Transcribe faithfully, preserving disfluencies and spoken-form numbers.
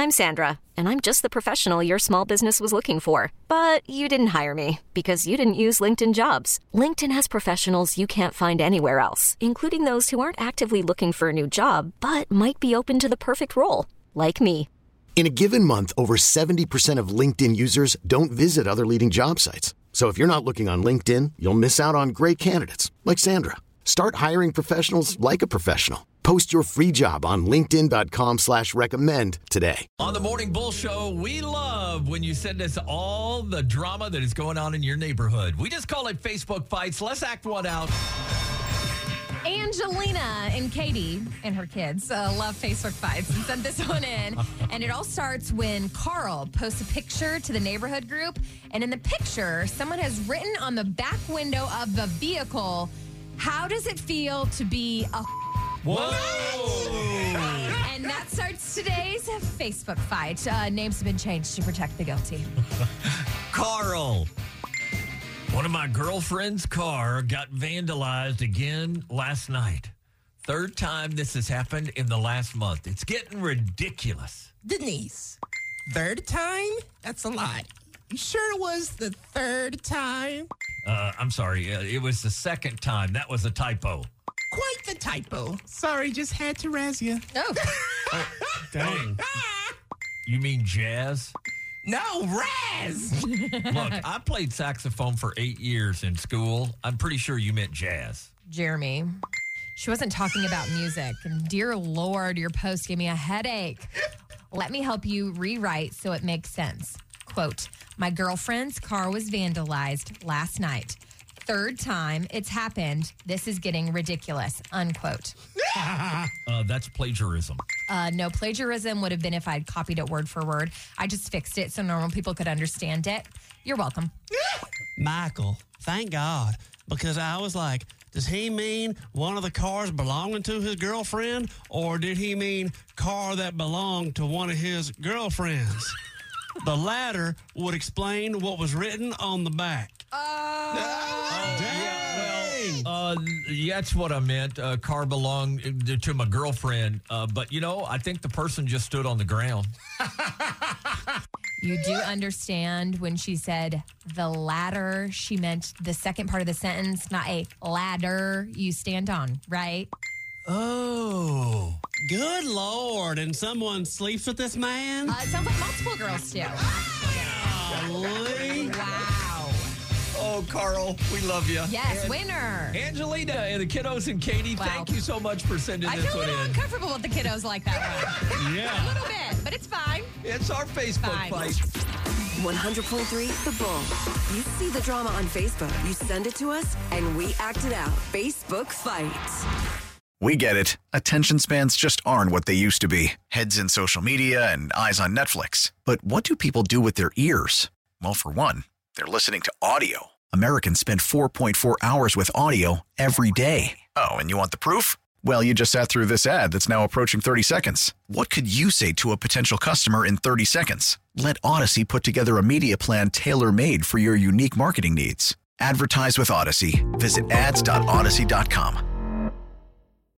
I'm Sandra, and I'm just the professional your small business was looking for. But you didn't hire me because you didn't use LinkedIn Jobs. LinkedIn has professionals you can't find anywhere else, including those who aren't actively looking for a new job, but might be open to the perfect role, like me. In a given month, over seventy percent of LinkedIn users don't visit other leading job sites. So if you're not looking on LinkedIn, you'll miss out on great candidates like Sandra. Start hiring professionals like a professional. Post your free job on linkedin.com slash recommend today. On the Morning Bull Show, we love when you send us all the drama that is going on in your neighborhood. We just call it Facebook fights. Let's act one out. Angelina and Katie and her kids uh, love Facebook fights and sent this one in. And it all starts when Carl posts a picture to the neighborhood group. And in the picture, someone has written on the back window of the vehicle, "How does it feel to be a Whoa! And that starts today's Facebook fight. Uh, names have been changed to protect the guilty. Carl. One of my girlfriend's car got vandalized again last night. Third time this has happened in the last month. It's getting ridiculous. Denise, third time? That's a lot. You sure it was the third time? Uh, I'm sorry. Uh, it was the second time. That was a typo. Quite the typo. Sorry, just had to razz you. Oh. oh dang. You mean jazz? No, Raz! Look, I played saxophone for eight years in school. I'm pretty sure you meant jazz. Jeremy, she wasn't talking about music. And dear Lord, your post gave me a headache. Let me help you rewrite so it makes sense. Quote, my girlfriend's car was vandalized last night. Third time it's happened. This is getting ridiculous. Unquote. uh, that's plagiarism. Uh, no, plagiarism would have been if I'd copied it word for word. I just fixed it so normal people could understand it. You're welcome. Michael, thank God, because I was like, does he mean one of the cars belonging to his girlfriend, or did he mean car that belonged to one of his girlfriends? The latter would explain what was written on the back. Oh, oh yeah, well, uh, that's what I meant. Uh, car belonged to my girlfriend, uh, but you know, I think the person just stood on the ground. You do understand when she said the ladder, she meant the second part of the sentence, not a ladder you stand on, right? Oh. Good Lord. And someone sleeps with this man? Uh, it sounds like multiple girls do. Golly. Wow. Oh, Carl, we love you. Yes, and winner. Angelina and the kiddos and Katie, wow. Thank you so much for sending I this feel a one little in. uncomfortable with the kiddos like that one. Yeah. A little bit, but it's fine. It's our Facebook Fine. fight. one hundred point three The Bull. You see the drama on Facebook. You send it to us, and we act it out. Facebook Fight. We get it. Attention spans just aren't what they used to be. Heads in social media and eyes on Netflix. But what do people do with their ears? Well, for one, they're listening to audio. Americans spend four point four hours with audio every day. Oh, and you want the proof? Well, you just sat through this ad that's now approaching thirty seconds. What could you say to a potential customer in thirty seconds? Let Odyssey put together a media plan tailor-made for your unique marketing needs. Advertise with Odyssey. Visit ads dot odyssey dot com.